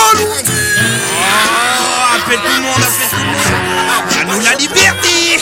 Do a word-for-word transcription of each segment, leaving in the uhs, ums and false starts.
Allons-y. Oh, appelle tout le monde, appelle tout le monde. À nous la liberté.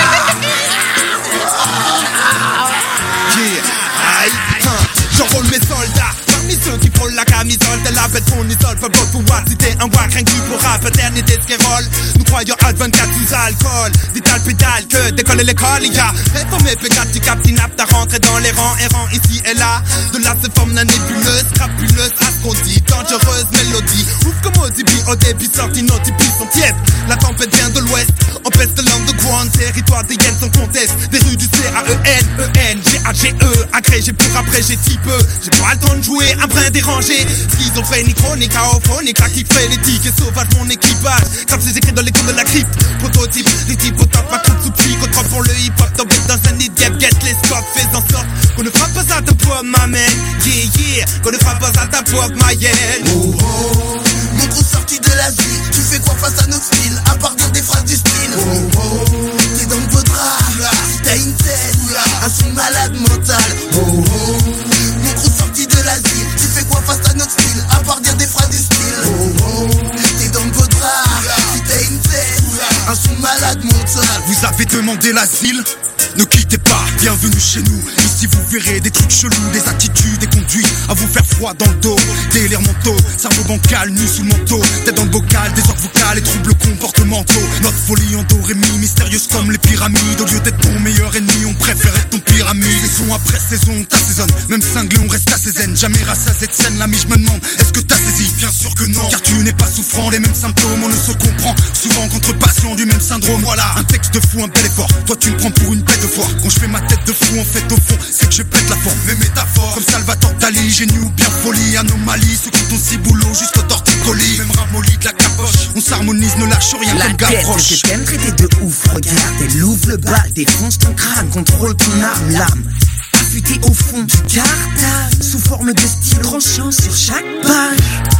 Yeah, aïe, hein, j'enrôle mes soldats. Parmi ceux qui frôlent la camisole de la bête fournisole, peuvent pouvoir citer un wack rien que pour rap, éternité scérole. Nous croyons à vingt-quatre sous alcool, vital pédale que décoller l'école, il y a réformé P quatre, tu captes inapte à rentrer dans les rangs errants ici et là. De là se forme la nébuleuse, crapuleuse à ce qu'on dit, dangereuse mélodie. Ouf comme Odibi, au début sorti nos types sont tièdes. La tempête vient de l'ouest, on peste l'underground, territoire des hyènes sans conteste. Des rues du C A E N, E N, G A G E, agrégé pour après j'ai petit peu. J'ai pas le temps de jouer, un brin dérangé. Schizophrénie chronique, aophonique, là qui fait l'éthique et sauvage mon équipage. Comme c'est écrit dans les cours de la crypte. Prototype, des types au top, ma coupe sous pique. Au trop pour le hip hop, tombé dans un nid, get les scopes. Fais en sorte qu'on ne frappe pas à ta pop, ma man. Yeah, yeah, qu'on ne frappe pas à ta pop, ma yen. Oh, oh, mon trou sorti de l'asile. Tu fais quoi face à notre style? À part dire des phrases du style. Oh, oh, t'es dans vos draps. T'as une tête, un son malade mental. Oh, oh, mon trou sorti de l'asile. Tu fais quoi face à notre style? À part dire des phrases du style. Oh, oh, t'es dans vos draps. T'as une tête, un son malade mental. Vous avez demandé l'asile? Ne quittez pas, bienvenue chez nous. Ici vous verrez des trucs chelous, des attitudes, des conduites à vous faire froid dans le dos. Délire mentaux, cerveau bancal, nu sous le manteau. Tête dans le bocal, désordre vocal et troubles comportementaux. Notre folie en doremi, mystérieuse comme les pyramides. Au lieu d'être ton meilleur ennemi, on préfère être ton pyramide. Saison après saison, t'assaisonnes, même cinglé on reste assez zen. Jamais rassasié de scène, l'ami je me demande, est-ce que t'as saisi? Bien sûr que non, car tu n'es pas souffrant, les mêmes symptômes, on ne se comprend. Souvent contre patient du même syndrome. Voilà, un texte de fou, un bel effort. Toi tu me prends pour une bête de foire. Quand je fais ma tête de fou, en fait au fond, c'est que je pète la forme. Mes métaphores, comme Salvatore Dali, génie ou bien folie, anomalie, ceux qui t'ont si boulot jusqu'au torticolis. Même ramolli de la capoche, on s'harmonise, ne lâche rien la comme Gavroche. La tête que t'aimes traiter de ouf, regarde, elle ouvre le bal, défonce ton crâne, contrôle ton arme, l'arme. Affûté au fond du cartable, sous forme de style tranchant sur chaque page.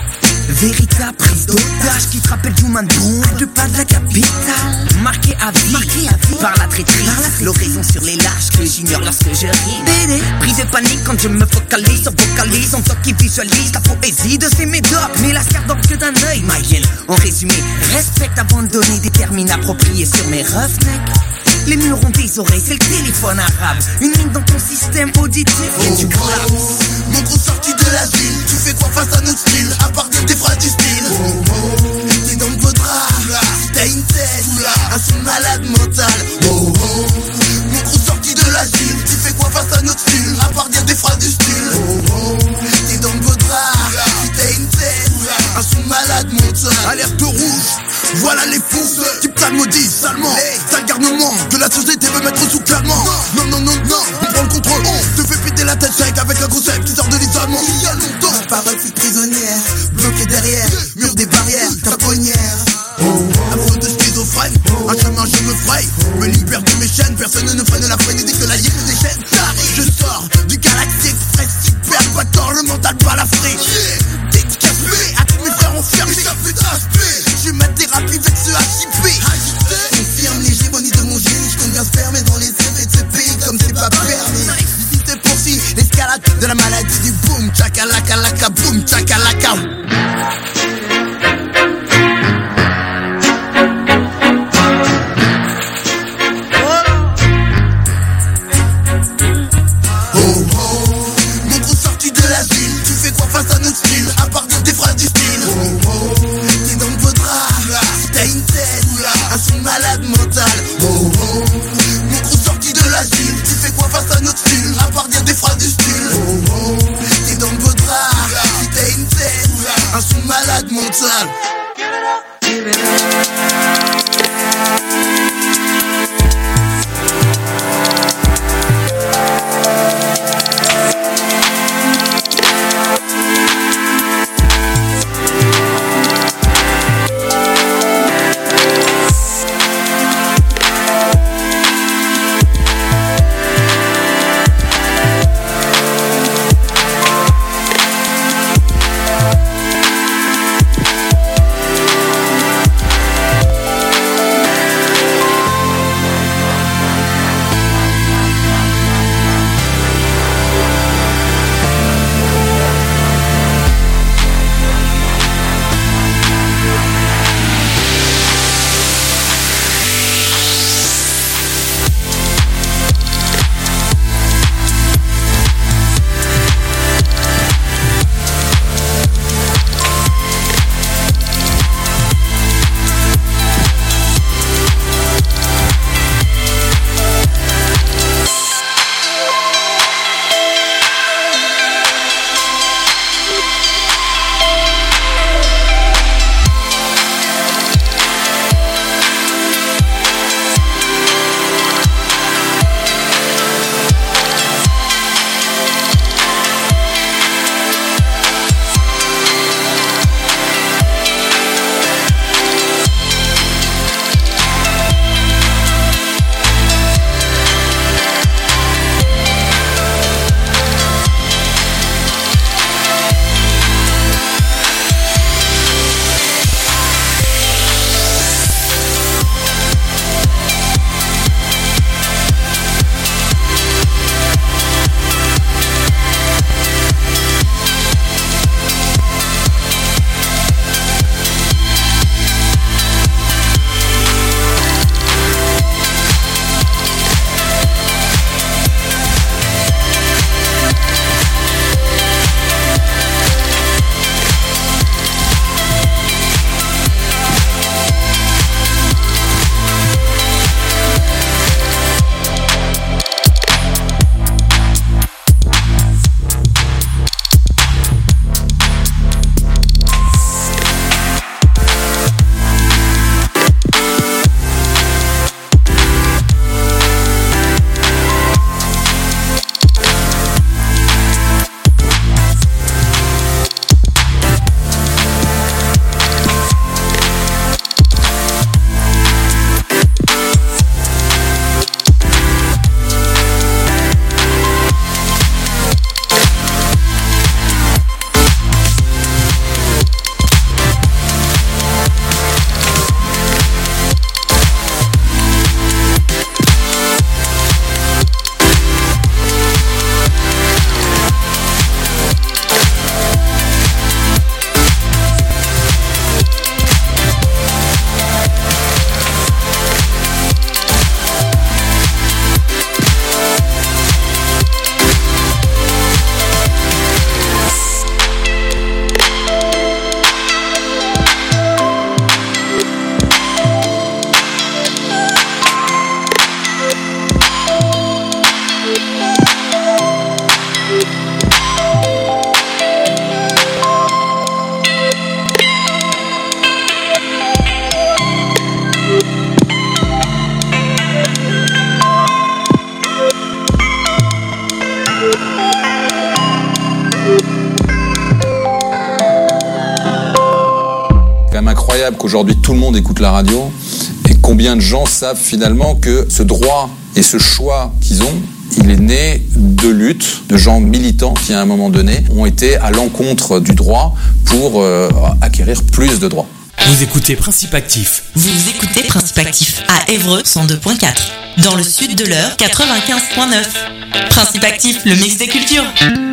Véritable prise d'otage qui te rappelle Human Bond à deux pas de la capitale. Marqué à vie, marqué à vie par la traîtrise, l'oraison sur les lâches que j'ignore lorsque je ris. Bébé, prise de panique quand je me focalise sur vocalise, en toi qui visualise la poésie de ces médocs. Mais la scarpe que d'un œil, ma hyène. En résumé, respecte avant de donner des termines appropriés sur mes roughnecks. Les murs ont des oreilles, c'est le téléphone arabe. Une ligne dans ton système auditif et oh, tu collapses. Oh, mon trou sorti de l'asile. Tu fais quoi face à notre style? À part dire des phrases du style. Oh, oh, t'es dans vos draps. T'as une tête, un son malade mental. Oh, oh, mon trou sorti de l'asile. Tu fais quoi face à notre style? À part dire des phrases du style. Oh, oh, t'es dans vos draps. T'as une tête, un son malade mental. Alerte rouge, voilà les fous qui psalmodisent salement. Sale garnement que la société veut mettre sous clamant. Non, non, non, non, on prend le contrôle. On te fait péter la tête sec avec un concept qui sort de l'isolement. Il y a longtemps, ma parole fut prisonnière, bloquée derrière, mur des barrières, ta bonnière. Amoureux de schizophrène, un chemin je me fraye, me libère de mes chaînes, personne ne freine la freine et dès que la hyène me déchaîne. Je sors du Galaxy Express, super battant, le mental pas la fric. Dédicacé à tous mes frères enfermés, ça fait d'aspect. Je ma thérapie avec ce H I P. Confirme l'hégémonie de mon génie, je compte bien spermer dans les effets de ce pays comme c'est pas permis. Ici c'est poursuit l'escalade de la maladie du boom, chakalaka laka boom, chakalaka. Malade mental, oh oh. Mon trou sorti de l'asile. Tu fais quoi face à notre style? À part dire des phrases du style. Oh oh. T'es dans vos draps. Si t'as une tête, un son malade mental. Give it up. même incroyable qu'aujourd'hui tout le monde écoute la radio et combien de gens savent finalement que ce droit et ce choix qu'ils ont, il est né de luttes, de gens militants qui à un moment donné ont été à l'encontre du droit pour euh, acquérir plus de droits. Vous écoutez Principe Actif. Vous écoutez Principe Actif à Évreux cent deux virgule quatre. Dans le sud de l'Eure quatre-vingt-quinze virgule neuf. Principe Actif, le mix des cultures.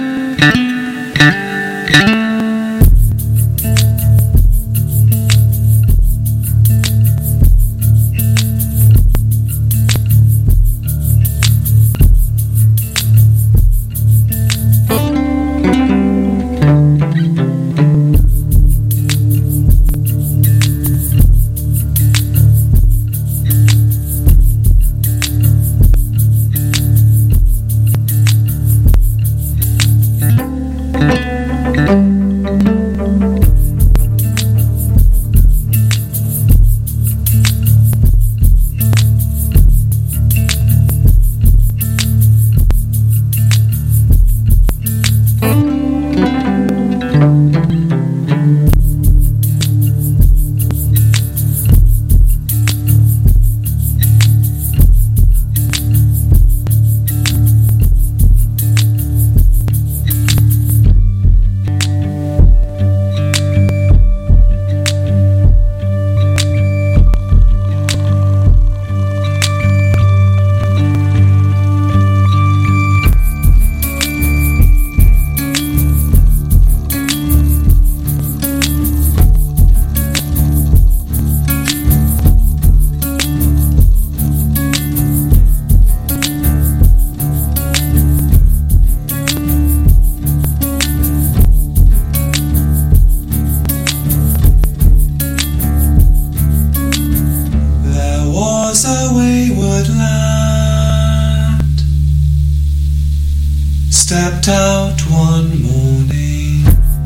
Stepped out one morning,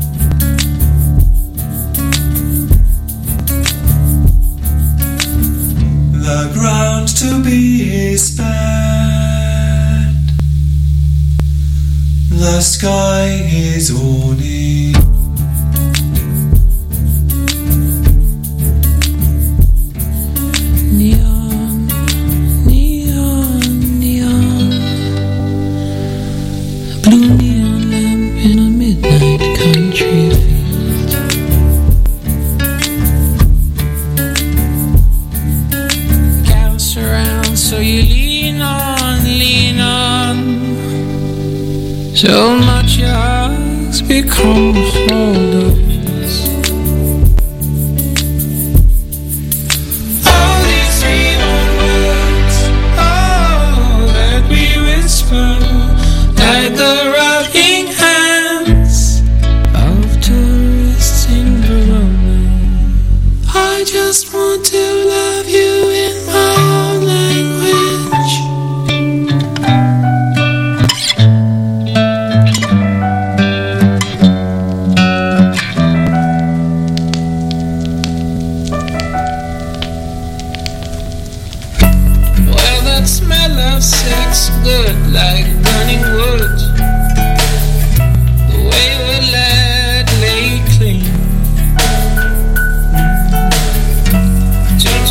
the ground to be is spared, the sky is awning. Neon, neon, neon, blue neon lamp in a midnight country field. Counts around, so you lean on, lean on. So much your eyes become a hold of his. All these freedom words, oh, that we whisper, like the rocking hands of tourists in Verona. I just want to love you in my own language. Well, that smell of sex good like burning wood. The wayward lad lay clean. Too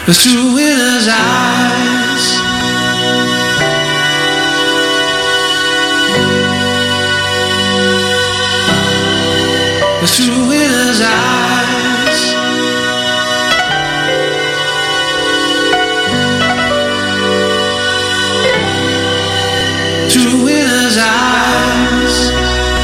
but through winter's eyes. But through winter's eyes. Through winter's eyes.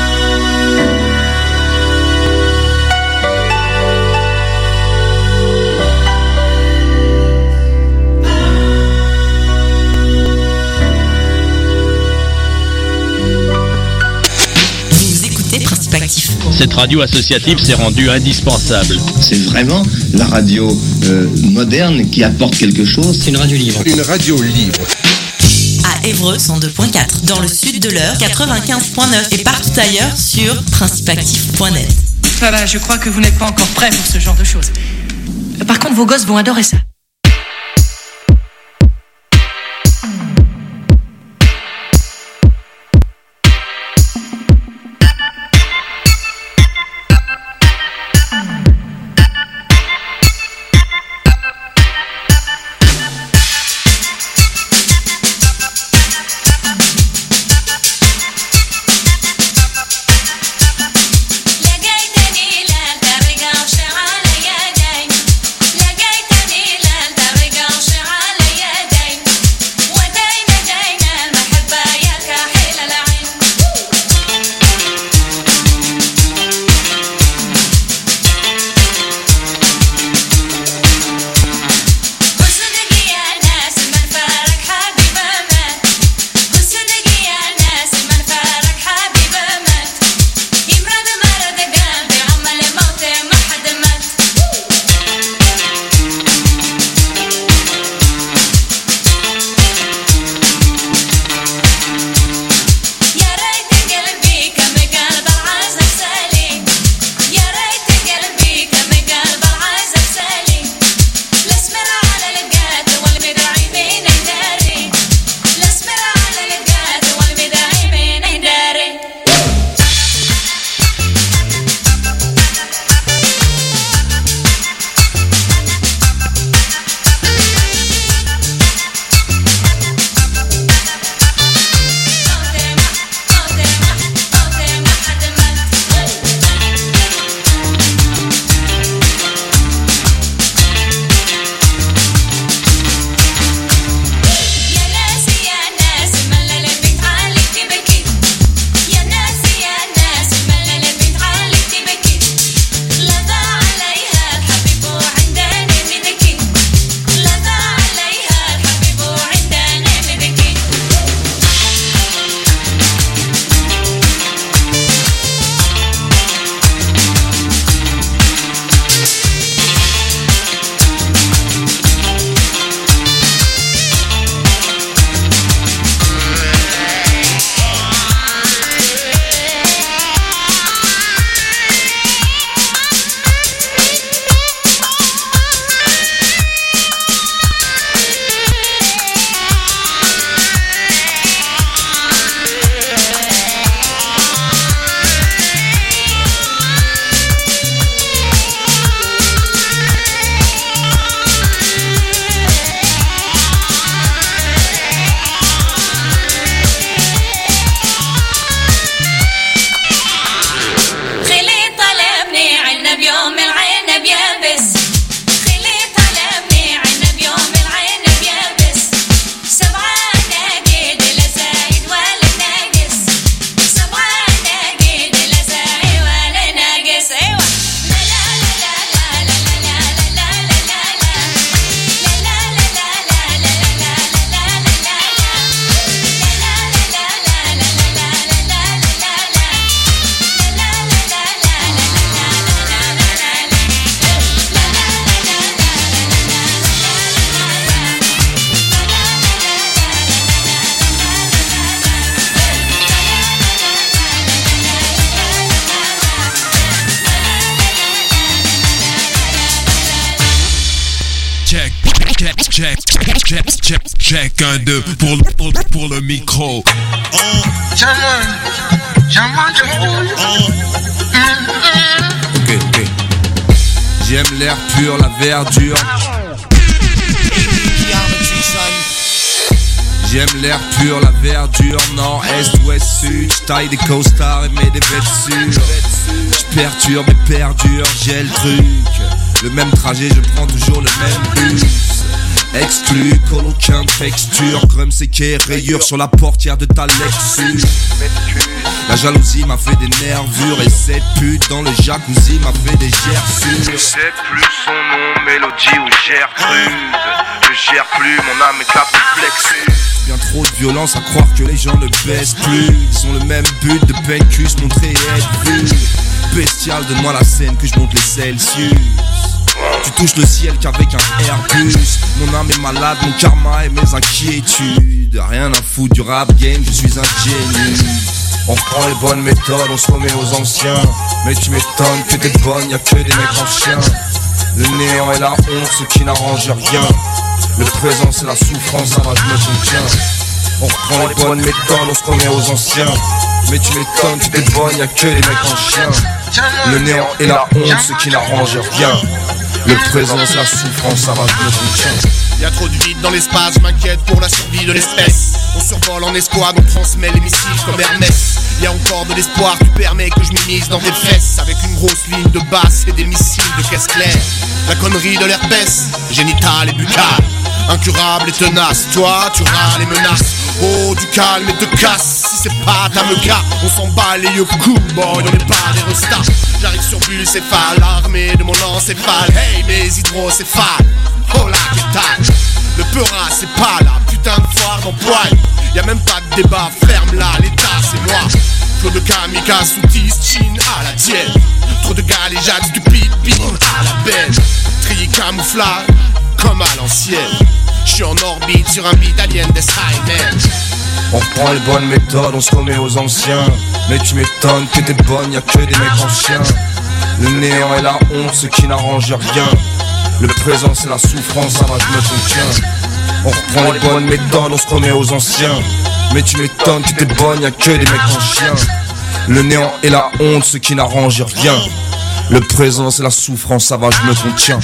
Cette radio associative s'est rendue indispensable. C'est vraiment la radio euh, moderne qui apporte quelque chose. C'est une radio libre. Une radio libre. À Évreux cent deux point quatre, dans le sud de l'Eure quatre-vingt-quinze point neuf et partout ailleurs sur principe actif point net. Voilà, je crois que vous n'êtes pas encore prêts pour ce genre de choses. Par contre, vos gosses vont adorer ça. check, check, check, check, un, deux, pour, le- pour, le- pour le micro. Oh, Jamon, Jamon, Jamon. Oh. Ok, ok. J'aime l'air pur, la verdure. J'aime l'air pur, la verdure, nord, est, ouest, sud. J'taille des costards et mets des vêtures. J'perturbe et perdure, j'ai le truc. Le même trajet, je prends toujours le même bus. Exclu, aucun texture. Crum c'est qu'est rayure sur la portière de ta Lexus. La jalousie m'a fait des nervures. Et cette pute dans le jacuzzi m'a fait des gerçures. Je sais plus son nom, Mélodie ou Gertrude. Je gère plus, mon âme éclate le plexus. Bien trop de violence à croire que les gens ne baissent plus. Ils ont le même but de peine-cul, se montrer et être vu. Bestial, donne-moi la scène que je monte les Celsius. Tu touches le ciel qu'avec un Airbus. Mon âme est malade, mon karma et mes inquiétudes. Rien à foutre du rap game, je suis un génie. On reprend les bonnes méthodes, on se remet aux anciens. Mais tu m'étonnes que t'es bonne, y'a que des mecs en chien. Le néant et la honte, ce qui n'arrange rien. Le présent c'est la souffrance, ça va, je me contiens. On reprend les bonnes méthodes, on se remet aux anciens. Mais tu m'étonnes que t'es bonne, y'a que des mecs en chien. Le néant et la honte, ce qui n'arrange rien. Le présent c'est la souffrance, ça va, je me contiens. Y'a trop de vide dans l'espace, je m'inquiète pour la survie de l'espèce. On survole en escouade, on transmet les missiles comme Hermès. Y'a encore de l'espoir, tu permets que je m'immisce dans tes fesses. Avec une grosse ligne de basse et des missiles de caisse claire. La connerie de l'herpès, génital et buccal. Incurable et tenace, toi tu râles et menaces. Oh du calme et de casse, si c'est pas ta meuca, on s'en bat les yeux cool boy, on n'est pas des restats. J'arrive sur bucéphale, armé de mon encéphale. Hey mes hydrocéphales, oh la qu'est-ce. Le peura c'est pas là, putain de foire d'empoigne. Y'a même pas de débat, ferme là, l'état c'est moi. Trop de kamikazes sous Chine à la tienne. Trop de galéjades stupides, bim à la benne. Trier camouflage, comme à l'ancienne. J'suis en orbite sur un beat alien des Skymen. On reprend les bonnes méthodes, on se remet aux anciens. Mais tu m'étonnes que t'es bonne, y'a que des mecs en chien. Le néant et la honte, ce qui n'arrange rien. Le présent c'est la souffrance, ça va, je me contiens. On reprend les bonnes méthodes, on se remet aux anciens. Mais tu m'étonnes que t'es bonne, y'a que des mecs en chien. Le néant et la honte, ce qui n'arrange rien. Le présent c'est la souffrance, ça va, je me contiens.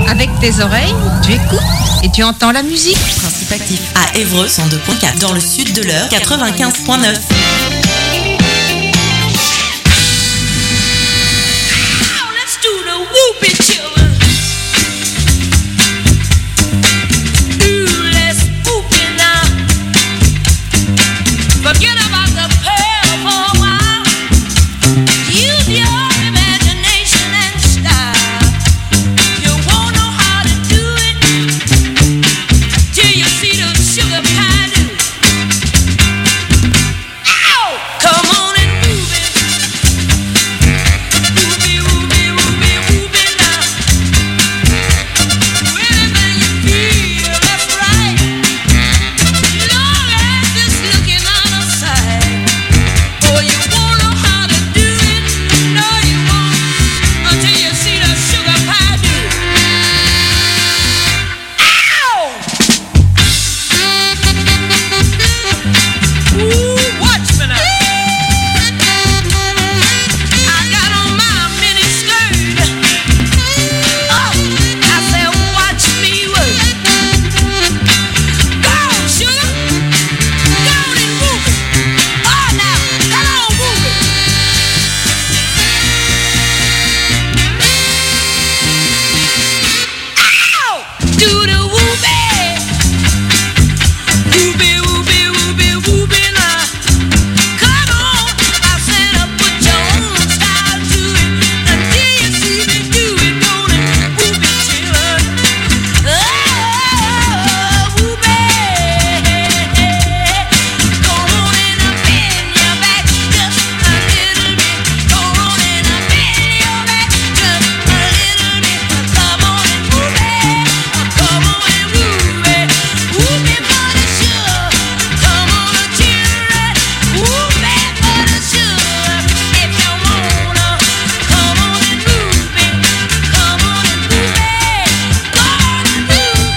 Avec tes oreilles, tu écoutes et tu entends la musique. Principe actif à Évreux cent deux point quatre. Dans le sud de l'Eure quatre-vingt-quinze point neuf.